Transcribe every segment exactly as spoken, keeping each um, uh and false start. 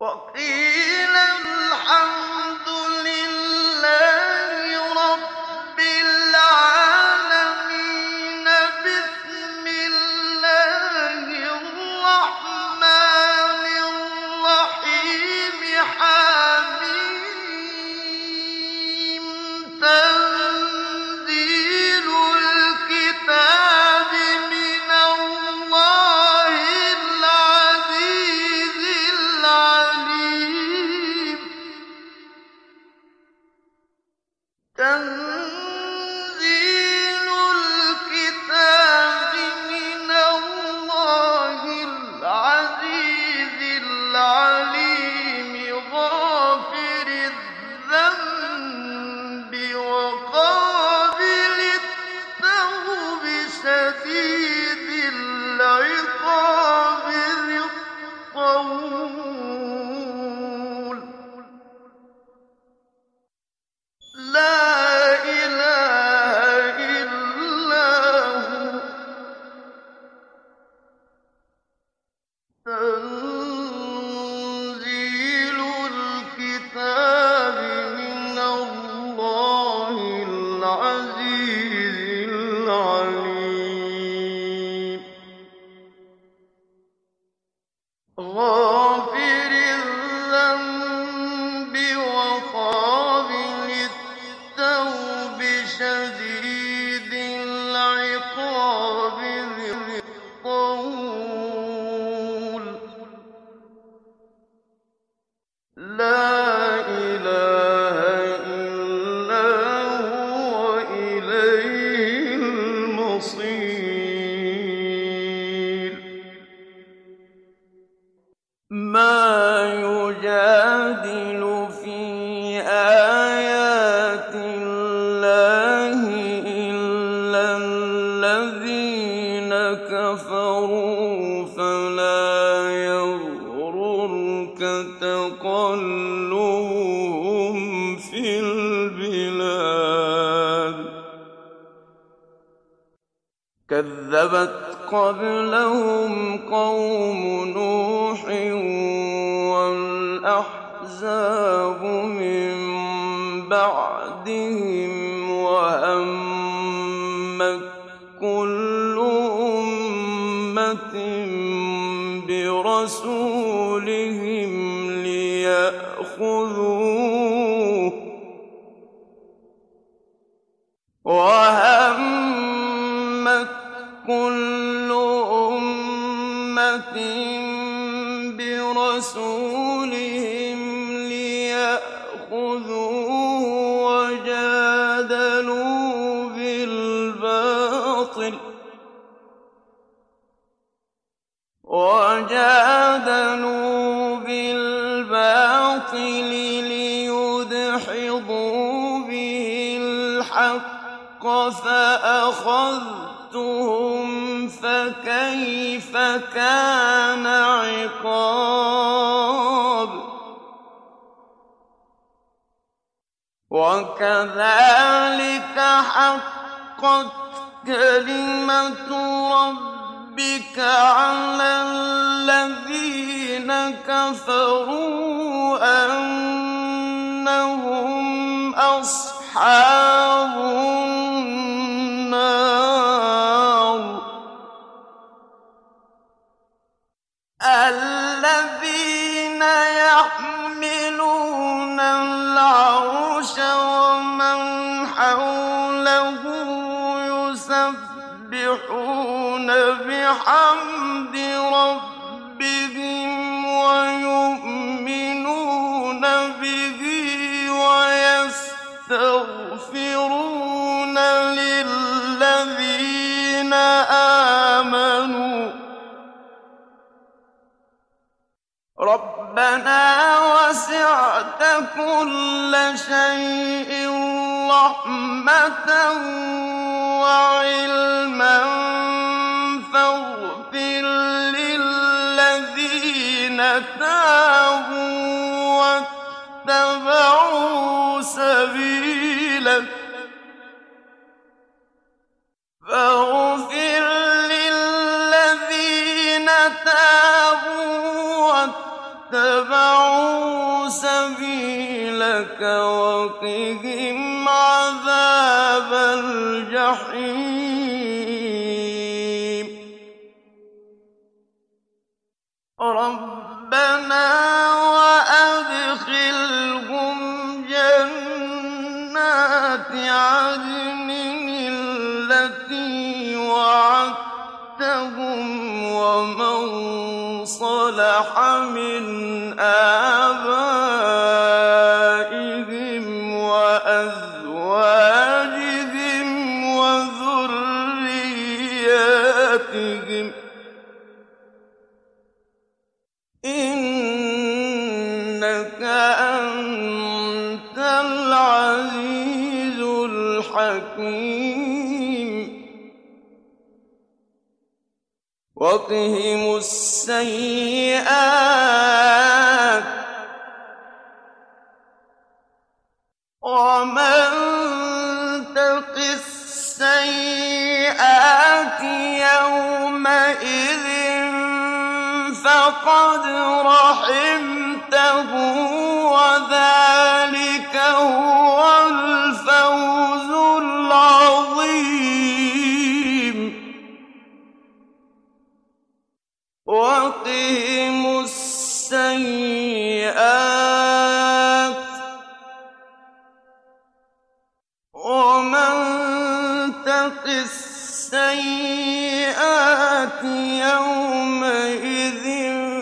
وقيل الحمد لله رب العالمين بسم الله الرحمن الرحيم حميم تنزيل الكتاب من الله العزيز العليم تنزيل الكتاب من الله العزيز العليم غافر الذنب وقابل التوب شديد العقاب ذي الطول لا إله إلا هو تنزيل الكتاب من الله العزيز العليم غافر الذنب وقابل التوب شديد العقاب ذي الطول لا إله إلا هو إليه المصير ما يجادل في آيات الله إلا الذين كفروا فلا يغررك تقلبهم في البلاد كذبت قبلهم قوم نوح والأحزاب من بعدهم وهمت كل أمة برسولهم ليأخذوه وهمت كل أمة برسولهم ليأخذوه وجادلوا بالباطل وجادلوا بالباطل ليدحضوا به الحق فأخذتهم فكيف كان عقاب وكذلك حقت كلمة ربك على الذين كفروا أنهم أصحاب النار الذين يحملون العرش ومن حوله يسبحون بحمد ربهم ويؤمنون به ويستغفرون للذين آمنوا ربنا وسعت كل شيء رحمة وعلما فاغفر للذين تابوا واتبعوا سبيلك فاغفر للذين تابوا واتبعوا سبيلك وقهم عذاب الجحيم ربنا وأدخلهم جنات عدن التي وعدتهم ومن صلح من آبائهم وأزواجهم وذرياتهم إنك أنت العزيز الحكيم وقهم السيئات ومن تق السيئات يومئذ فقد رحمته وذلك هو الفوز العظيم وقهم السيئات ومن تق السيئات يومئذ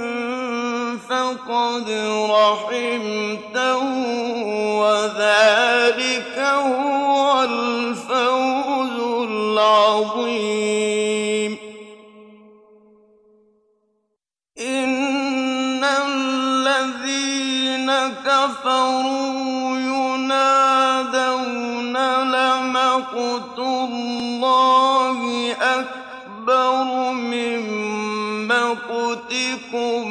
فقد رحمته وذلك هو الفوز العظيم إن الذين كفروا ينادون لمقت الله أكبر من مقتكم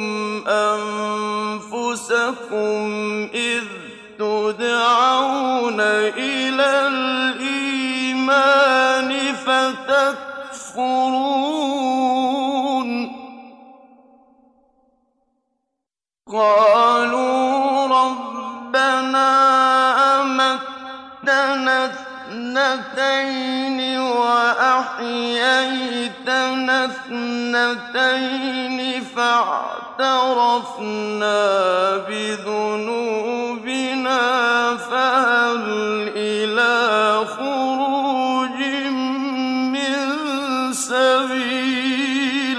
أنفسكم إذ تدعون إلى الإيمان فتكفرون قالوا ربنا أمتنا اثنتين وأحييتنا اثنتين فاعترفنا بذنوبنا فهل إلى خروج من سبيل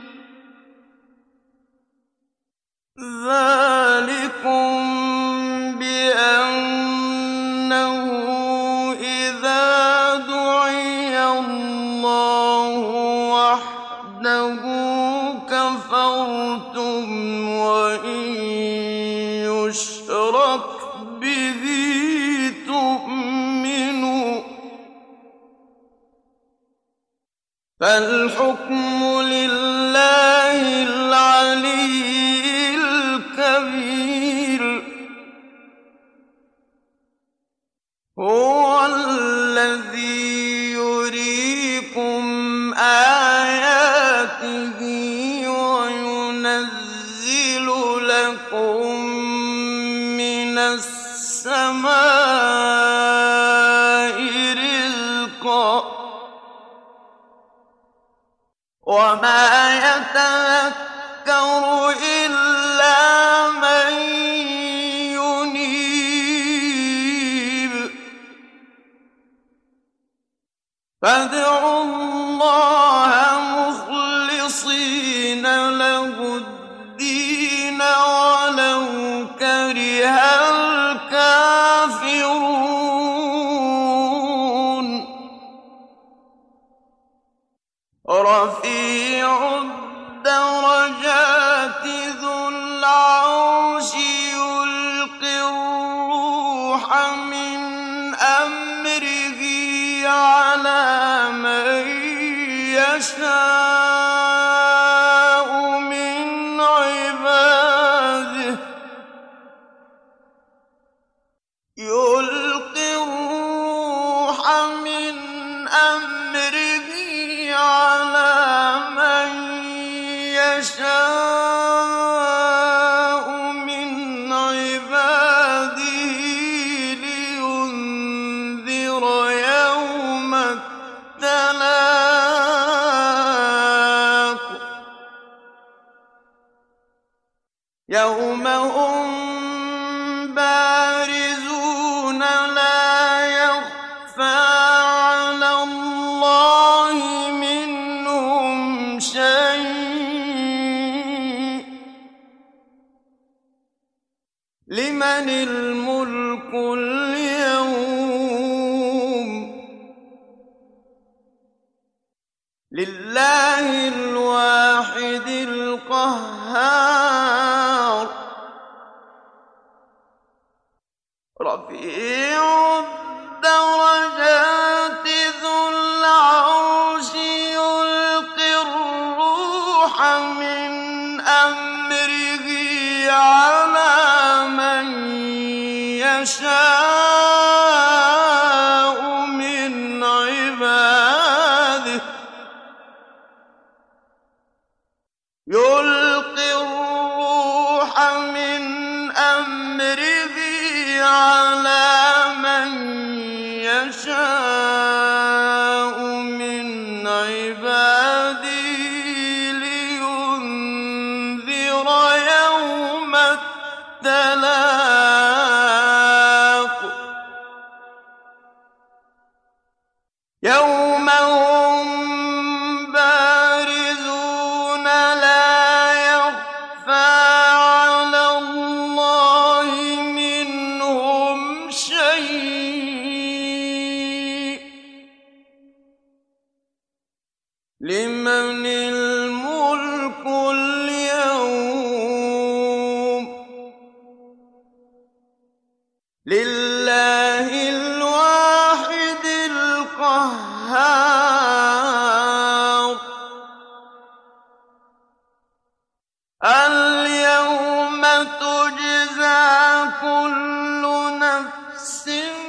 ذلكم بأنه إذا دعي الله وحده كفرتم وإن يشرك به تؤمنوا فالحكم لله العلي الكبير هو الذي يريكم آياته وينزل لكم من السماء رزقا وما يتذكر إلا من ينيب فادعوا الله مخلصين له الدين ولو كره الكافرون رفيع الدرجات ذو العرش يلقي الروح من أمره على من يشاء من عباده يلقي الروح من أمره على من يشاء من عباده يوم هم بارزون لا يخفى على الله منهم شيء لمن الملك اليوم لله الواحد القهار رفيع الدرجات ذو العرش يلقي الروح من أمره على من يشاء من عباده يلقي الروح من أمره على من يشاء من عباده لينذر يوم التلاق يوم هم بارزون لا يخفى على الله منهم شيء لمن الملك اليوم لله الواحد القهار اليوم تجزى كل نفس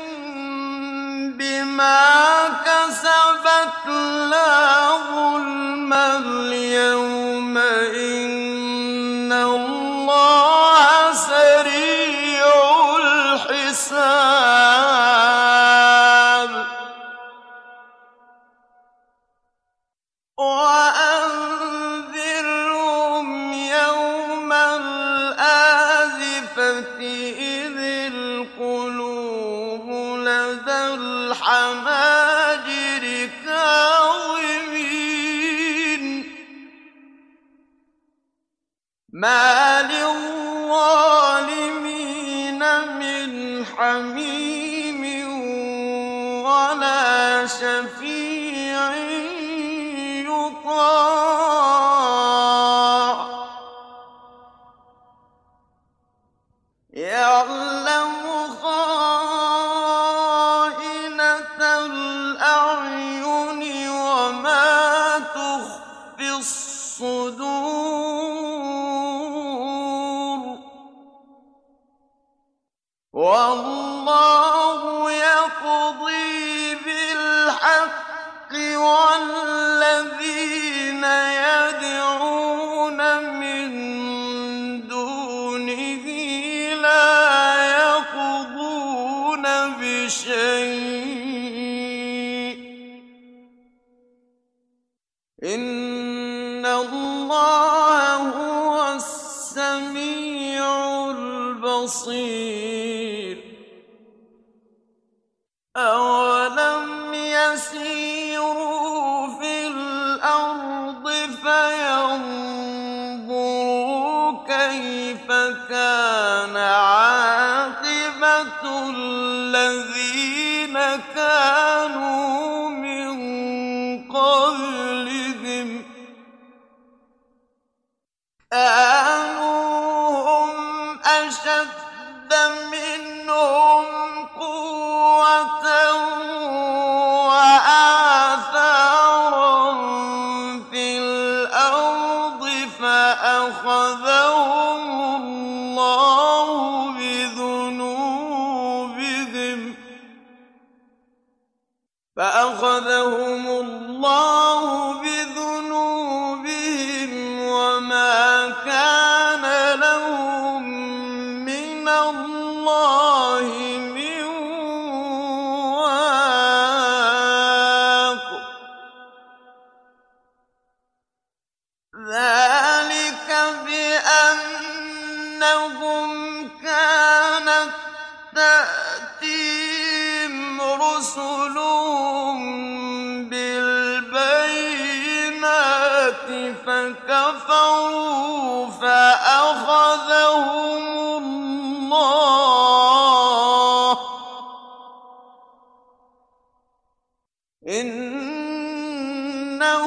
بما كسبت لا ظلم اليوم إن الله سريع الحساب وأنذرهم يوم الآزفة إذ القلوب لدى الحناجر كاظمين ما للظالمين من حميم ولا شفيع يطاع يعلم خائنة الأعين وما تخفي الصدور والله يقضي بالحق والذين يدعون من دونه لا يقضون بشيء إن الله هو السميع البصير أولم يسيروا في الأرض فينظروا كيف كان عاقبة الذين كانوا من قبلهم كانوا هم أشد منهم قوة وآثارا في الأرض فأخذهم الله بذنوبهم فأخذهم الله بذنوبهم وما كان لهم من الله من واق ذلك بأن إنهم كانت تأتيهم رسلهم بالبينات فكفروا فأخذهم الله إنه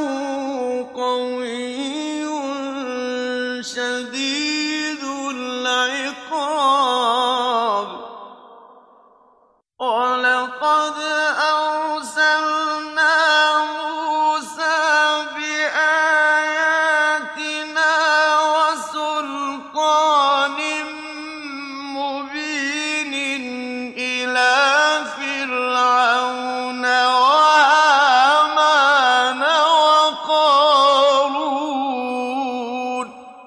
قوي شديد العقاب ولقد أرسلنا موسى بآياتنا وسلطان مبين إلى فرعون وهامان وقارون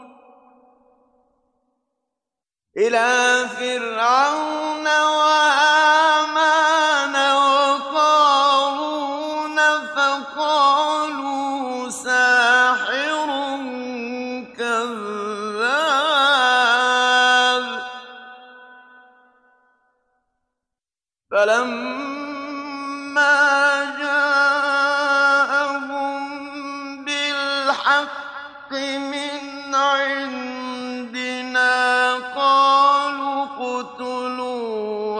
إلى فرعون وهامان وقارون فقالوا ساحر كذاب فلما جاءهم بالحق من عندنا قالوا اقتلوا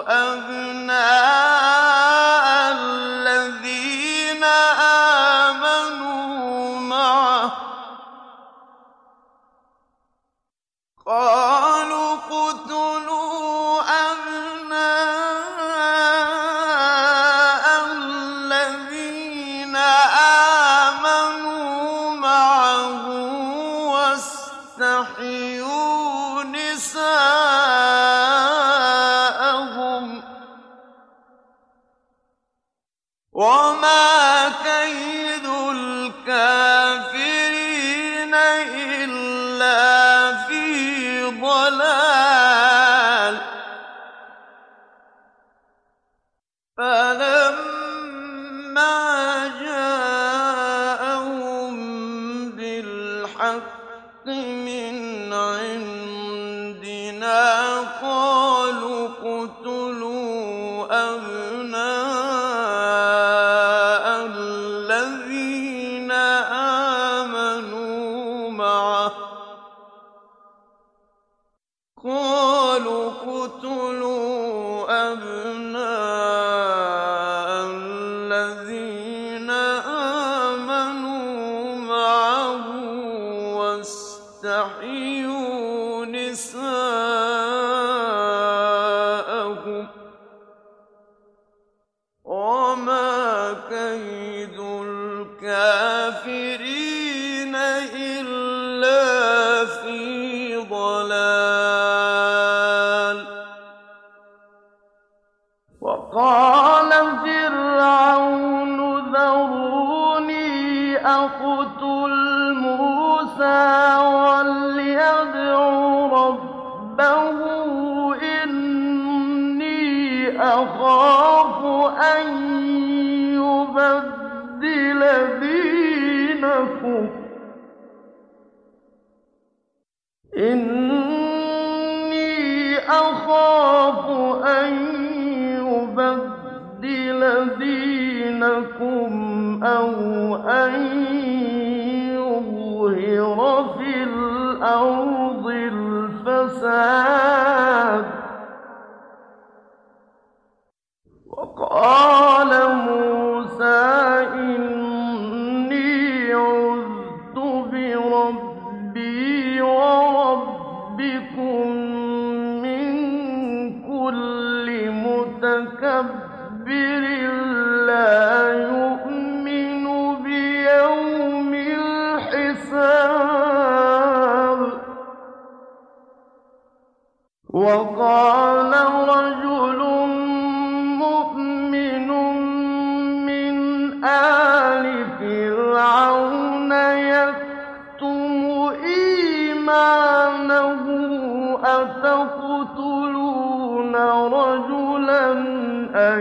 أبناء الذين آمنوا معه قالوا اقتلوا أبناء الذين آمنوا معه واستحيوا نساءهم وما كيد الكافرين إلا في ضلال فلما جاءهم بالحق من عندنا قالوا اقتلوا أبناء الذين آمنوا معه قالوا اقتلوا أبناء الذين آمنوا معه واستحيوا نساءهم وما كيد الكافرين إلا في ضلال وقال فرعون ذروني أقتل موسى وليدع ربه إني أخاف أن يبدل دينكم إني أخاف أن يبدل دينكم أو أن يظهر في الأرض الفساد وقال موسى إني عذت بربي وربكم من كل متكبر لا يؤمن بيوم الحساب وقال رجل مؤمن من آل فرعون يكتم إيمانه أتقتلون رجلا أن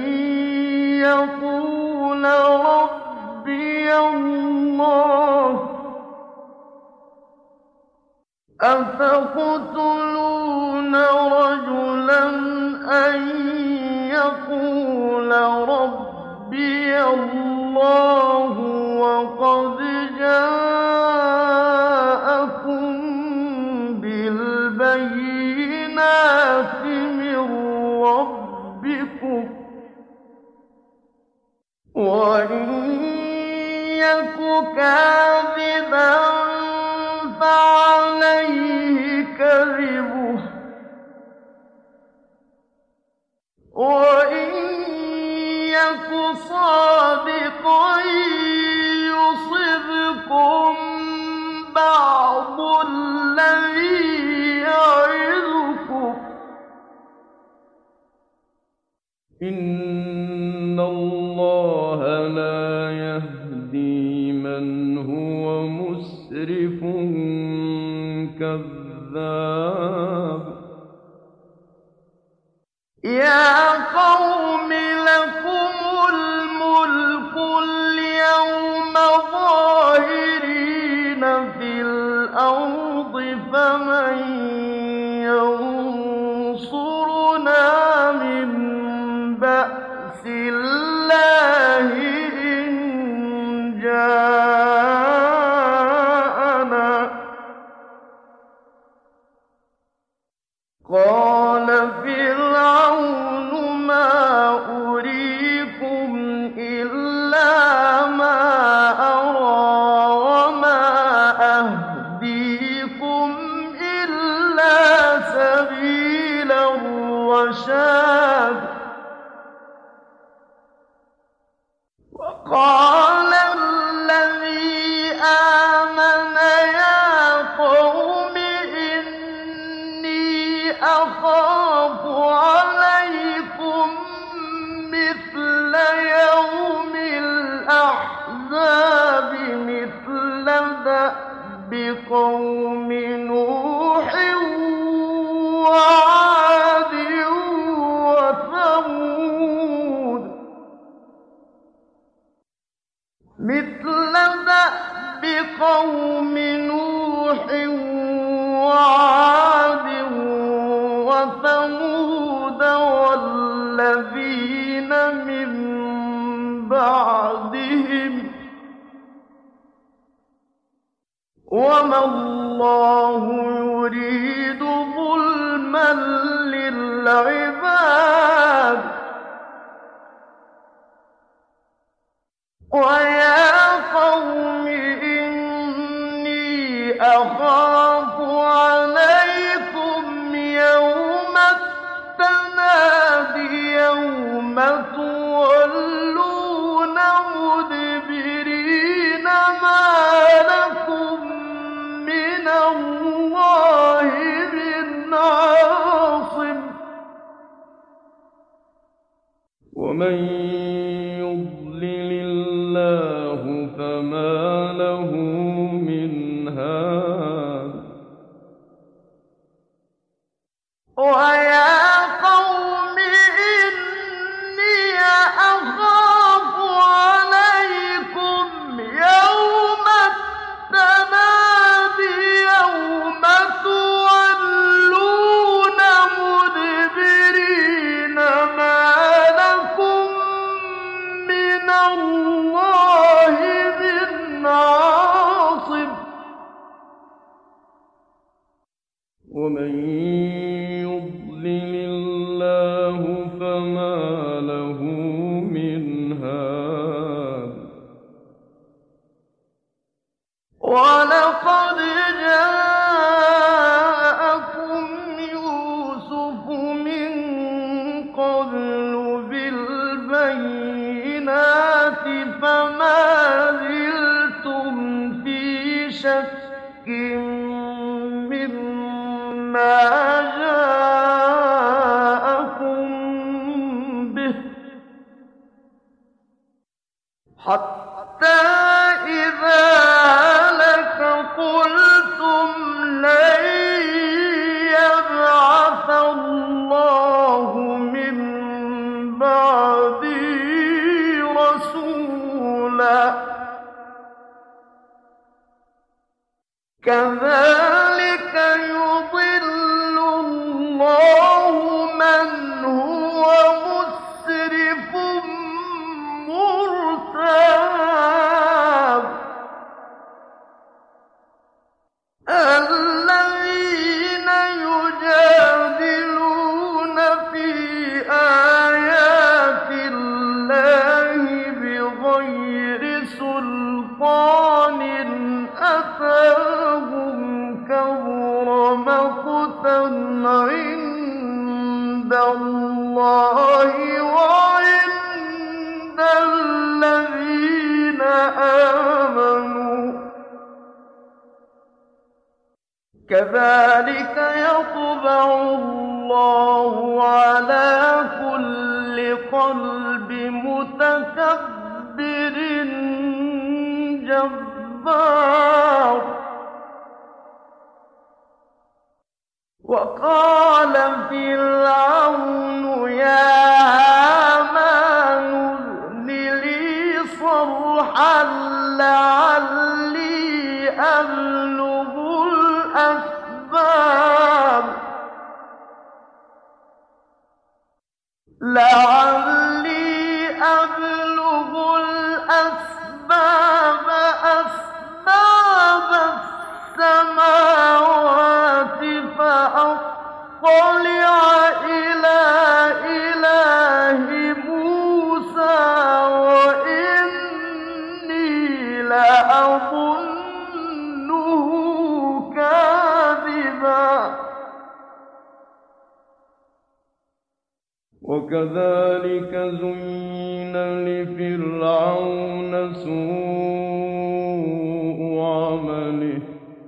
يقول ربي الله أَتَقْتُلُونَ رَجُلًا أَن يَقُولَ رَبِّيَ اللَّهُ وَقَدْ جَاءَكُم بِالْبَيِّنَاتِ مِن رَّبِّكُمْ ۖ وَإِن يَكُ كَاذِبًا فَعَلَيْهِ كَذِبُهُ ۖ وَإِن يَكُ صَادِقًا يُصِبْكُم بَعْضُ الَّذِي يَعِظُكُمْ ۖ إِنَّ اللَّهَ لَا يَهْدِي مَنْ هُوَ مُسْرِفٌ كَذَّابٌ يَا قَوْمِ لَكُمُ الْمُلْكُ الْيَوْمَ ظَاهِرِينَ فِي الْأَرْضِ فَمَن يَنصُرُنَا مِن بَأْسِ اللَّهِ إِن جَاءَنَا ۚ قَالَ فِرْعَوْنُ مَا أُرِيكُمْ إِلَّا مَا أَرَىٰ وَمَا أَهْدِيكُمْ إِلَّا سَبِيلَ الرَّشَادِ وَقَالَ الَّذِي آمَنَ يَا قَوْمِ إِنِّي أَخَافُ عَلَيْكُم مِّثْلَ يَوْمِ الْأَحْزَابِ مِثْلَ دَأْبِ قَوْمِ نُوحٍ وَعَادٍ وَثَمُودَ مِثْلَ دَأْبِ قَوْمِ نُوحٍ وَعَادٍ وَثَمُودَ وَالَّذِينَ مِن بَعْدِهِمْ ۚ وَمَا اللَّهُ يُرِيدُ ظُلْمًا لِّلْعِبَادِ ۚ وَيَا قَوْمِ إِنِّي أَخَافُ عَلَيْكُمْ يَوْمَ التَّنَادِ يَوْمَ تُوَلُّونَ مُدْبِرِينَ مَا لَكُم مِّنَ اللَّهِ مِنْ عَاصِمٍ ۗ وَمَن يُضْلِلِ اللَّهُ فَمَا لَهُ مِنْ هَادٍ وَيَا قَوْمِ إِنِّي أَخَافُ عَلَيْكُمْ يَوْمَ التَّنَادِ يَوْمَ تُوَلُّونَ مُدْبِرِينَ مَا لَكُم مِّنَ اللَّهِ مِنْ عَاصِمٍ ۗ وَمَن يُضْلِلِ اللَّهُ فَمَا لَهُ مِنْ هَادٍ وَلَقَدْ جَاءَكُمْ يُوسُفُ مِن قَبْلُ بِالْبَيِّنَاتِ فَمَا زِلْتُمْ فِي شَكٍّ مِّمَّا جَاءَكُم بِهِ حَتَّىٰ إِذَا هَلَكَ قُلْتُمْ لَن يَبْعَثَ اللَّهُ مِن بَعْدِهِ رَسُولًا ۚ كَذَٰلِكَ عند الله وعند الذين آمنوا كذلك يطبع الله على كل قلب متكبر جبار. وقال فرعون يا هامان ابن لي صرحا لعلي أبلغ الأسباب لعلي أبلغ الأسباب أسباب السماوات فأطلع إلى إله موسى وإني لأظنه كاذبا. وكذلك زين لفرعون سوء عمله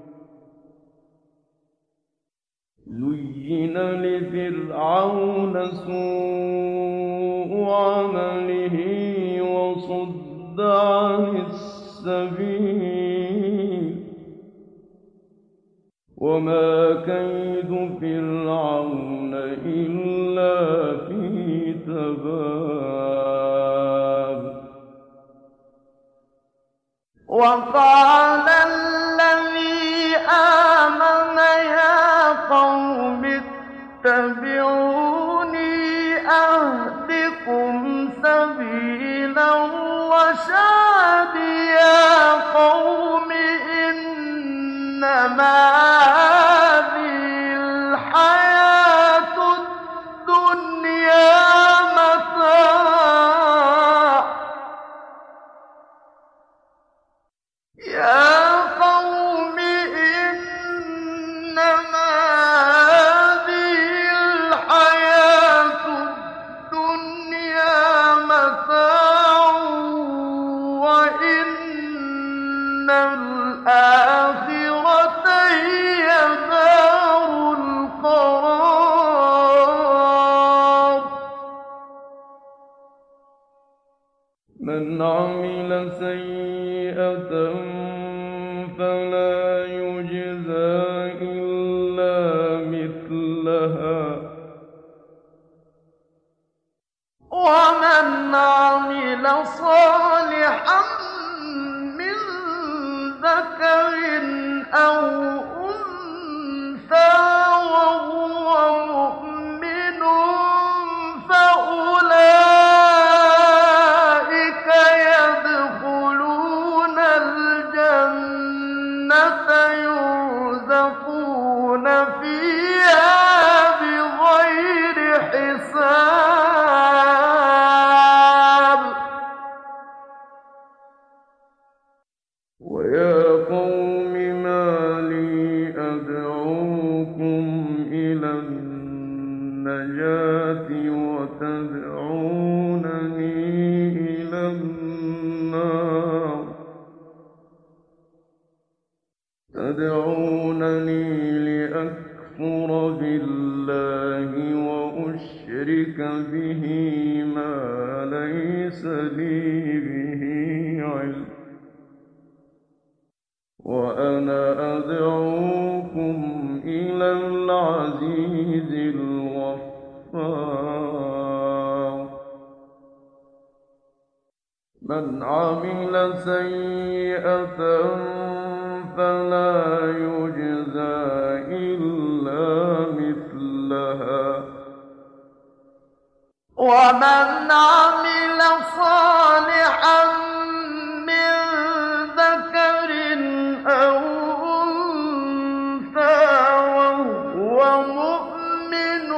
زين لفرعون سوء عمله وصد عن السبيل وما كيد فرعون إلا في تباب. وقال الذي آمن يا قوم اتبعوني أهدكم سبيل الرشاد. يا قوم إنما هذه الحياة الدنيا متاع. يا قوم إنما هذه الحياة الدنيا متاع وإن الآخرة هي دار القرار. من عمل سيئة فلا يجزى إلا مثلها ومن عمل صالحا من ذكر أو أنثى وهو مؤمن فأولئك يدخلون الجنة يرزقون فيها بغير حساب. ويا قوم ما لي أدعوكم إلى النجاة وتدعونني إلى النار تدعونني لأكفر بالله وأشرك به ما ليس لي به علم وأنا أدعوكم إلى العزيز الغفار. من عمل سيئة فلا يجزى إلا مثلها ومن عمل صالحا من ذكر أو أنثى وهو مؤمن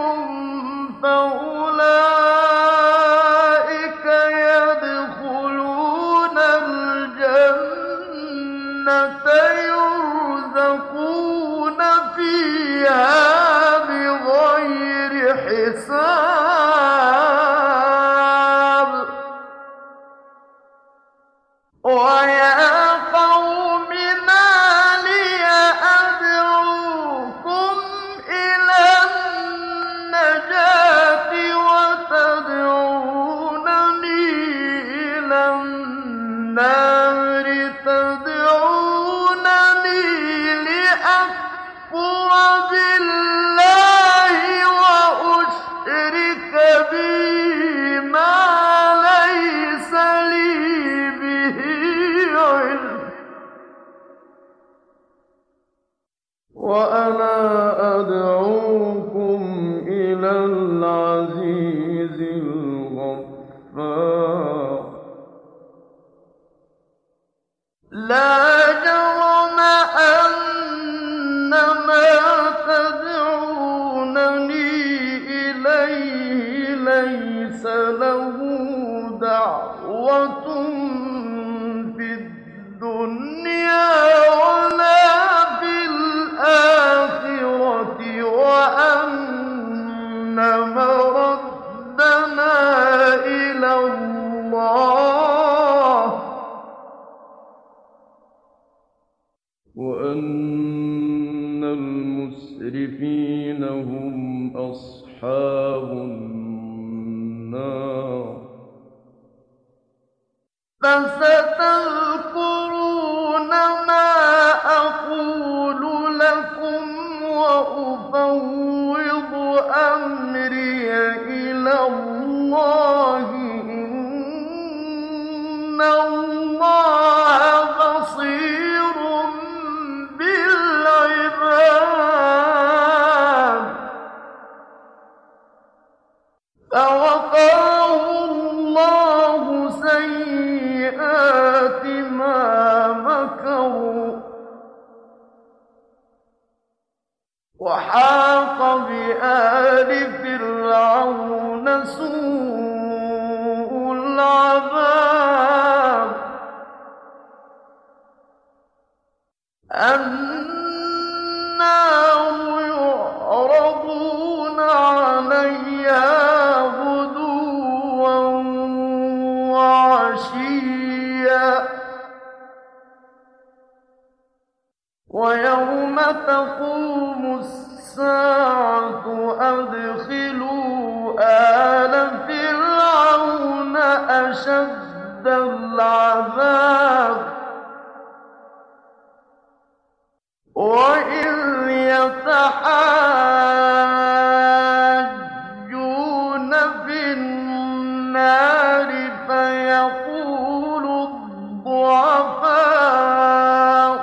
فأولئك يدخلون الجنة يرزقون فيها بغير أدعوكم إلى العزيز الغفار لا جرم أن ما تدعونني إليه ليس له دعوة في الدنيا ولا في الآخرة وأن مردنا إلى الله وأن المسرفين هم أصحاب النار فستذكرون ما أقول لكم وأفوض أمري إلى الله إن الله بصير بالعباد فوقاه الله سيئات ما مكروا وحاق بآل فرعون سوء العذاب النار يعرضون عليها غدوا وعشيا ويوم تقوم الساعة أدخلوا آل فرعون أشد العذاب وإذ يتحاجون في النار فيقول الضعفاء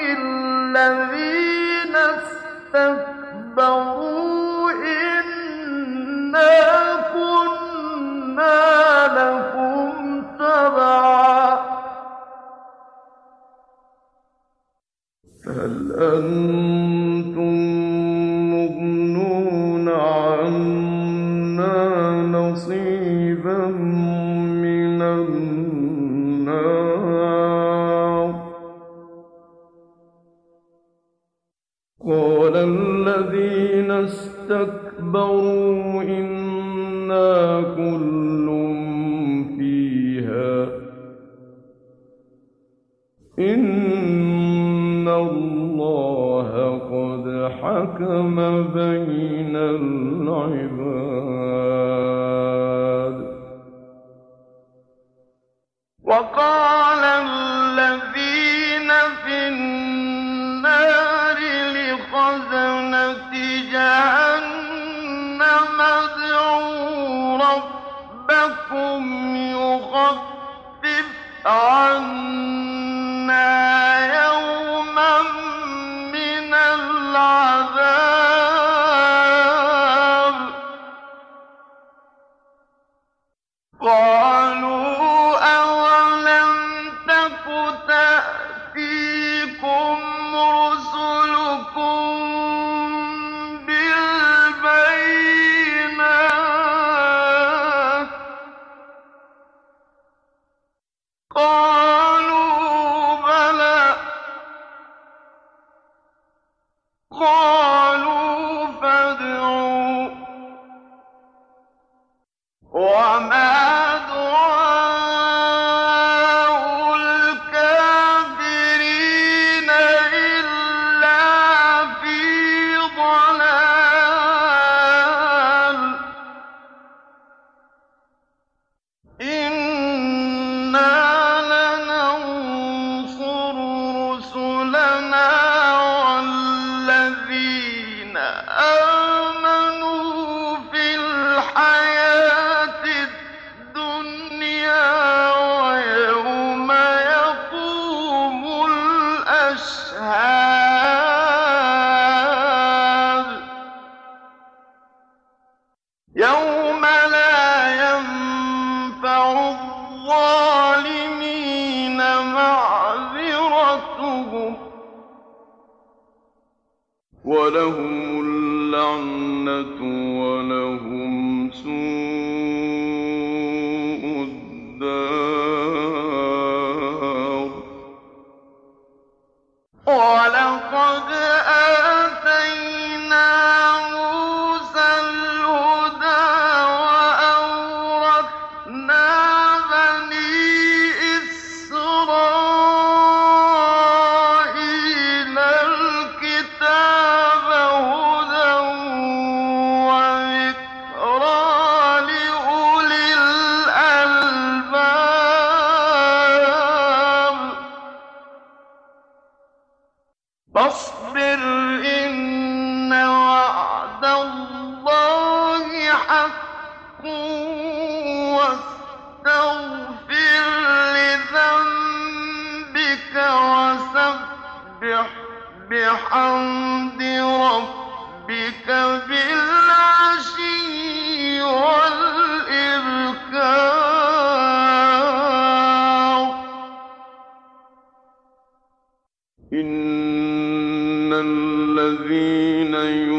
للذين استكبروا إنا كنا لكم تبعا هل أنتم مغنون عنا نصيبا من النار قال الذين استكبروا إنا كل فيها إن الله قد حكم بين العباد وقال الذين في النار لخزنة جهنم ادعوا ربكم يخفف عنا يوما من العذاب قالوا أولم تك تأتيكم رسلكم بالبينات قالوا بلى قالوا فادعوا وما دعاء الكافرين إلا في ضلال إنا لننصر رسلنا والذين آمنوا في الحياة وَلَهُمُ اللَّعْنَةُ وَلَهُمْ سُوءُ الدَّارِ وَلَقَدْ آتَيْنَا مُوسَى الْهُدَىٰ وَأَوْرَثْنَا بَنِي إِسْرَائِيلَ الْكِتَابَ هُدًى وَذِكْرَىٰ لِأُولِي الْأَلْبَابِ فاصبر إن وعد الله حق واستغفر لذنبك وسبح بحمد ربك بالعشي والإبكار إن الذين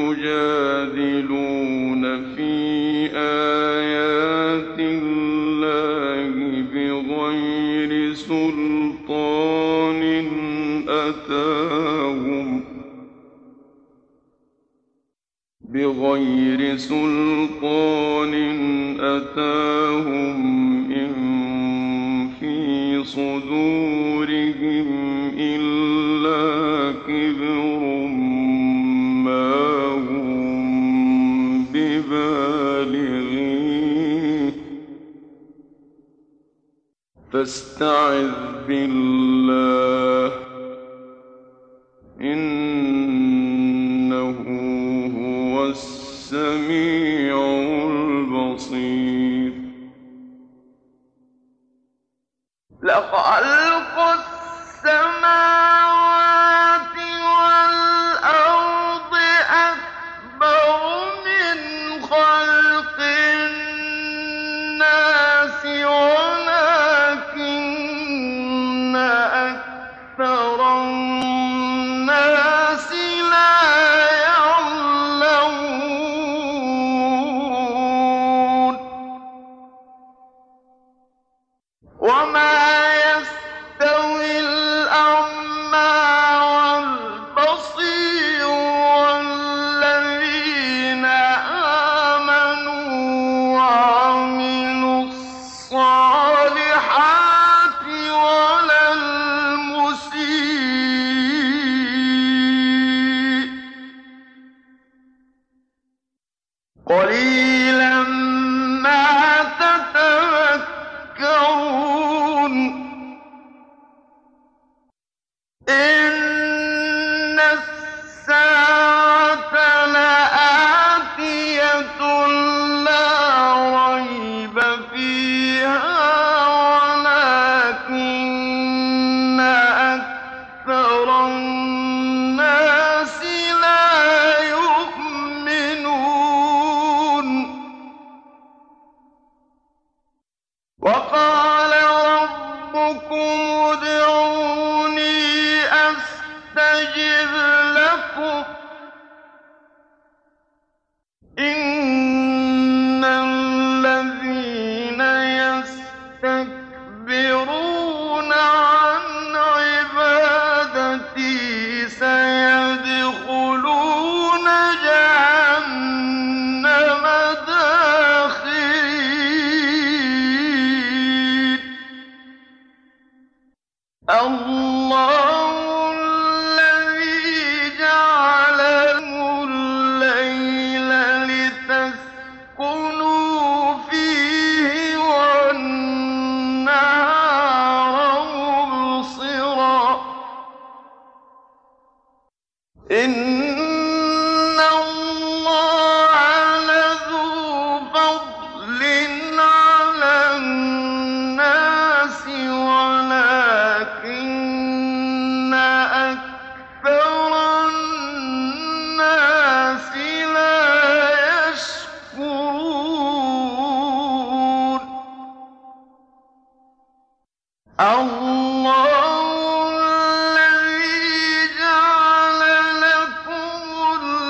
يجادلون في آيات الله بغير سلطان أتاهم بغير سلطان أتاهم إن في صدورهم إلا كبر ما هم ببالغيه فاستعذ بالله إنه هو السميع البصير لخلق السماوات والأرض أكبر من خلق الناس ولكن أكثر الناس لا يعلمون وما يستوي الأعمى والبصير والذين آمنوا وعملوا الصالحات ولا المسيء قليلا ما تتذكرون إن الساعة لآتية لا ريب فيها ولكن أكثر الناس لا يؤمنون وقال ربكم ادعوني أستجب لكم إن الذين يستكبرون عن عبادتي سيدخلون جهنم داخرين الله الذي جعل لكم الليل لتسكنوا فيه والنهار مبصرا إن الله لذو فضل على الناس ولكن أكثر الناس لا يشكرون الله الذي جعل لكم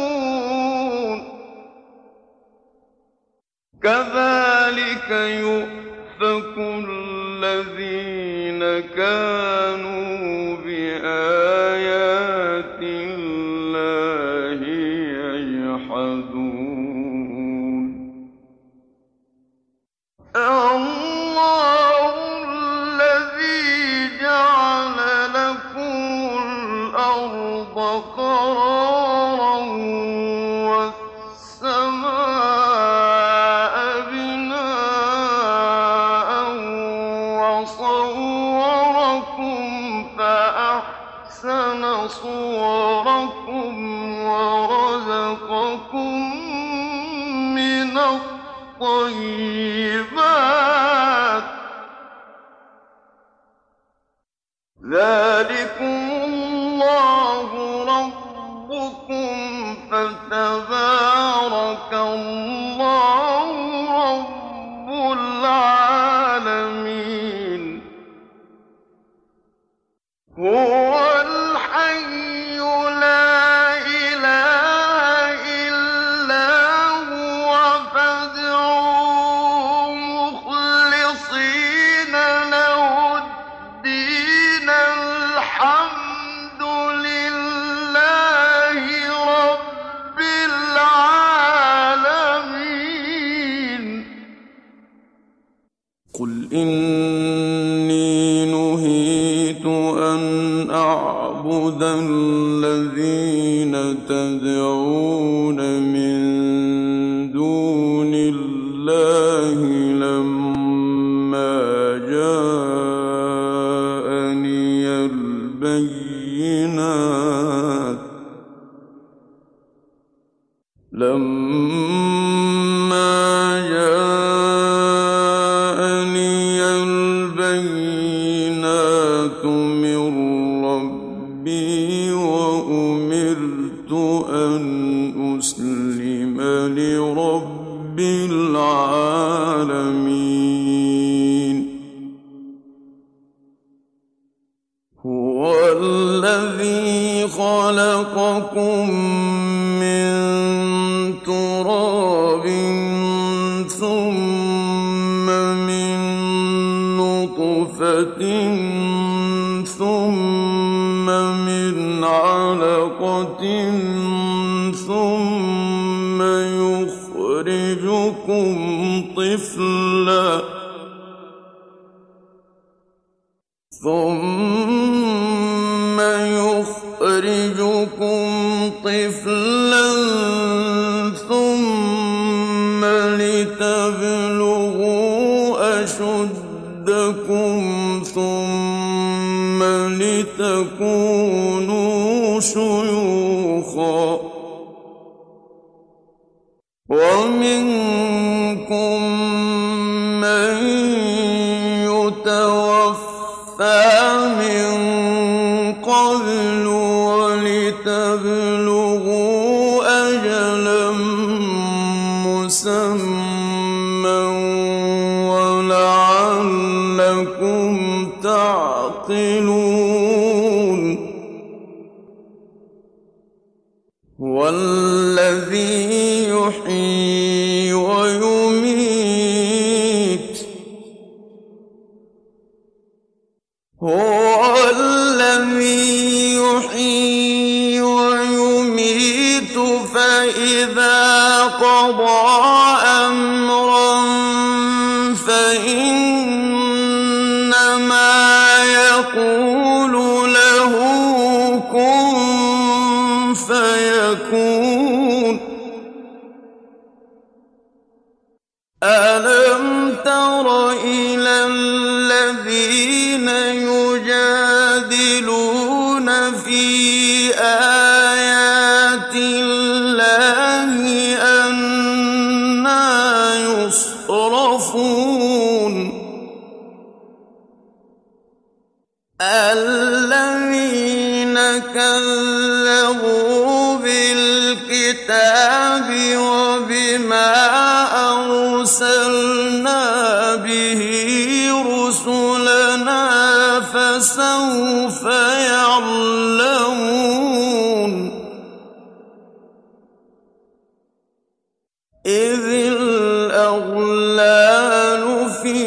كَذَٰلِكَ يُؤْفَكُ الَّذِينَ كَانُوا بِآيَاتِ اللَّهِ يَجْحَدُونَ اللَّهُ الَّذِي جَعَلَ لَكُمُ الْأَرْضَ قَرَارًا وَالسَّمَاءَ بِنَاءً وَصَوَّرَكُمْ فَأَحْسَنَ صُوَرَكُمْ وَرَزَقَكُم مِّنَ الطَّيِّبَاتِ ۚ ذَٰلِكُمُ اللَّهُ رَبُّكُمْ فَتَبَارَكَ اللَّهُ رَبُّ الْعَالَمِينَ هُوَ الْحَيُّ لَا إِلَٰهَ إِلَّا هُوَ فَادْعُوهُ مُخْلِصِينَ لَهُ الدِّينَ الْحَمْدُ لِلَّهِ رَبِّ الْعَالَمِينَ قُلْ إِنِّي نُهِيتُ أَنْ أَعْبُدَ الَّذِينَ تَدْعُونَ مِن دُونِ اللَّهِ لَمَّا جَاءَنِيَ الْبَيِّنَاتُ لَمَّا جَاءَنِيَ الْبَيِّنَاتُ مِن رَّبِّي وَأُمِرْتُ أَنْ أُسْلِمَ لِرَبِّ الْعَالَمِينَ هُوَ الَّذِي خَلَقَكُم مِّن تُرَابٍ ثُمَّ مِن نُّطْفَةٍ ثُمَّ مِنْ عَلَقَةٍ ثُمَّ يُخْرِجُكُمْ طِفْلًا ثُمَّ يُخْرِجُكُمْ طِفْلًا ثُمَّ لِتَبْلُغُوا أَشُدَّكُمْ ثُمَّ لِتَكُونُوا شُيُوخًا وَمِنكُم مَّن يُتَوَفَّىٰ مِن قَبْلُ وَلِتَبْلُغُوا أَجَلًا مُّسَمًّى وَلَعَلَّكُمْ تَعْقِلُونَ هُوَ الَّذِي يُحْيِي وَيُمِيتُ هُوَ الَّذِي يُحْيِي وَيُمِيتُ فَإِذَا قَضَىٰ أَمْرًا فَإِنَّمَا يَقُولُ لَهُ كُن فَيَكُونُ أَلَمْ تَرَ إِلَى الَّذِينَ يُجَادِلُونَ فِي آيَاتِ اللَّهِ أَنَّىٰ يُصْرَفُونَ الَّذِينَ كَذَّبُوا بِالْكِتَابِ وَبِمَا أَرْسَلْنَا بِهِ رُسُلَنَا فَسَوْفَ يَعْلَمُونَ إذ الأغلال في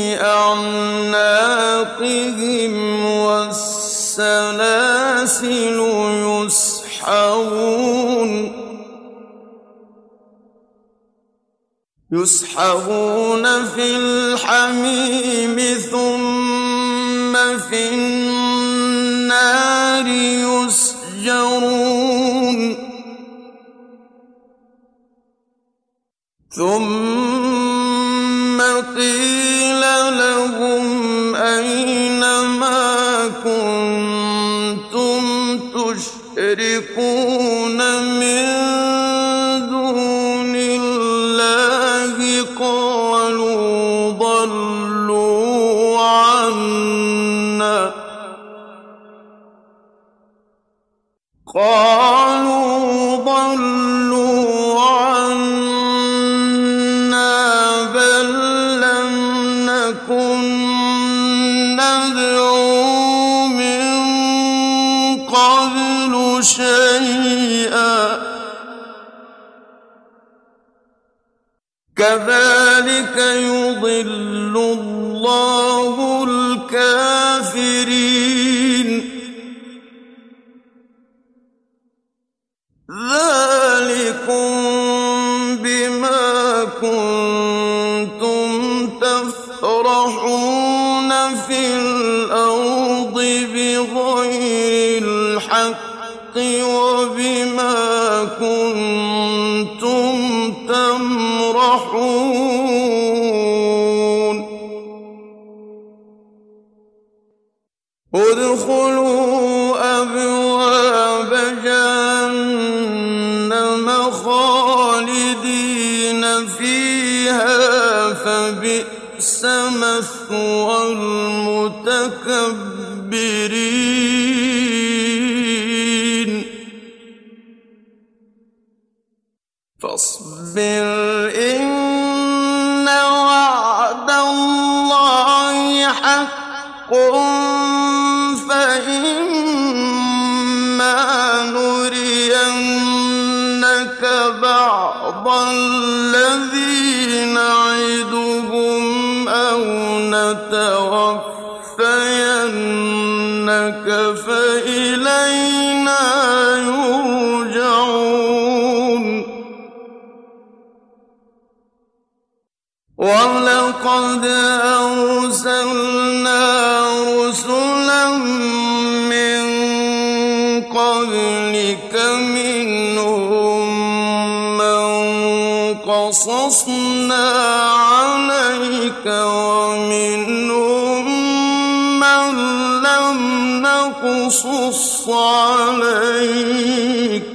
أعناقهم والسلاسل يسحبون يسحبون في الحميم ثم في النار يسجرون ثم قيل لهم أين ما كنتم تشركون من دون الله قالوا ضلوا عنا قالوا ضلوا عنا بل لم نكن ندعو من قبل شيئا كذلك يضل الله الكافرين ذلكم بما كنتم تفرحون في الأرض بغير الحق وبما كنتم تمرحون ادخلوا أبواب جهنم خالدين فيها فبئس مثوى المتكبرين فاصبر إن وعد الله حق فإما نرينك بعض الذي نعدهم أو نتوفينك فإلينا يرجعون ولقد أرسلنا رسلا من قبلك منهم من قصصنا عليك ومنهم من لم نقصص عليك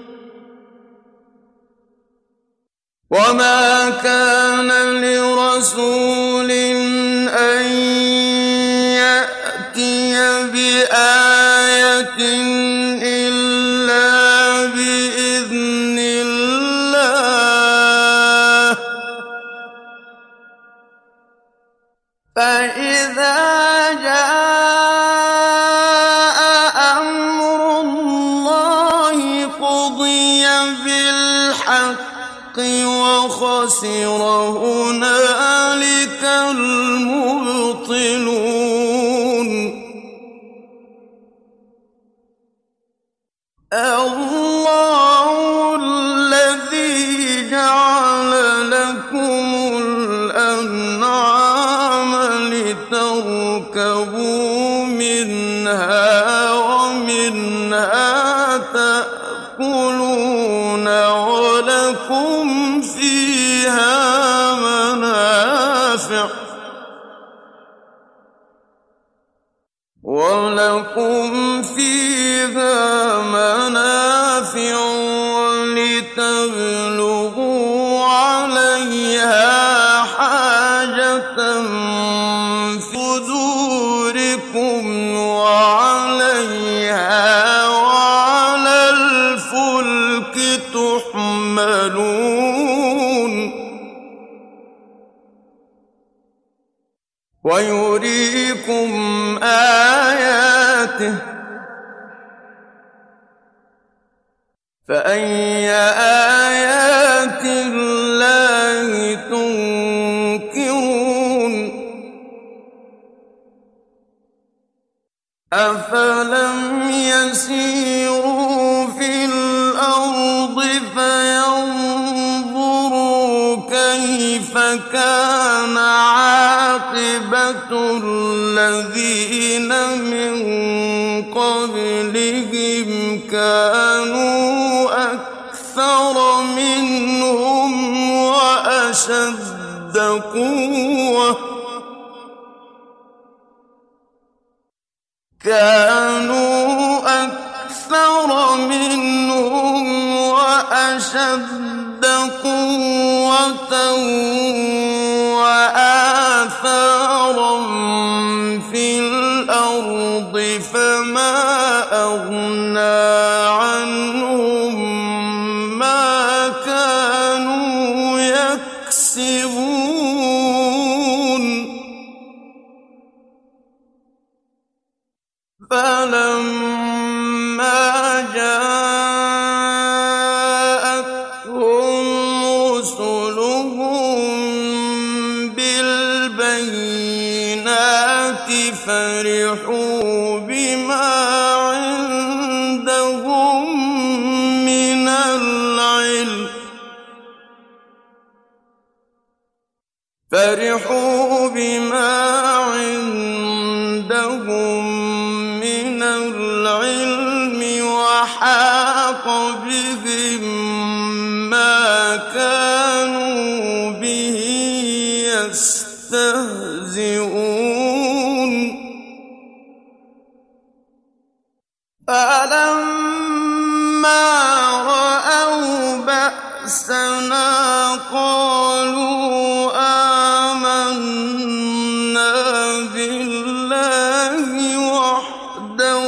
وما كان لرسول أن يأتي بآية إلا بإذن الله فإذا جاء أمر الله قضي بالحق وخسر هنالك المبطلون الله الذي جعل لكم الأنعام لتركبوا منها ومنها تأكلون ولكم فيها منافع ولكم فيها منافع ولتبلغوا عليها حاجة في صدوركم وعليها وعلى الفلك تحملون ويريكم آياته فأي آيات الله لينظروا كيف كان عاقبة الذين من قبلهم كانوا أكثر منهم وأشد قوة كانوا أكثر منهم وأشد قوة وآثارا في الأرض فما أغنى عنهم ما كانوا يكسبون فلما جاءتهم رسلهم بالبينات فرحوا بما عندهم من العلم فرحوا بما عندهم من العلم وحاق بهم ما كانوا به يستهزئون فلما رأوا بأسنا قالوا آمنا بالله وحده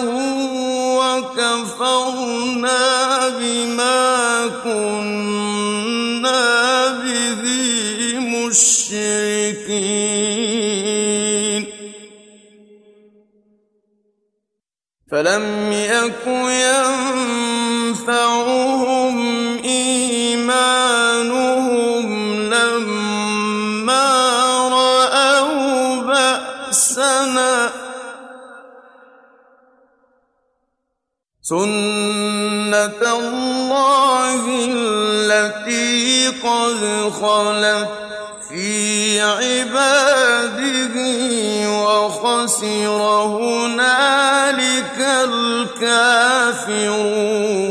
وكفرنا بما كنا به مشركين فلم يك ينفعهم إيمانهم لما رأوا بأسنا سنة الله التي قد خلت في عباده وخسر هنالك الكافرون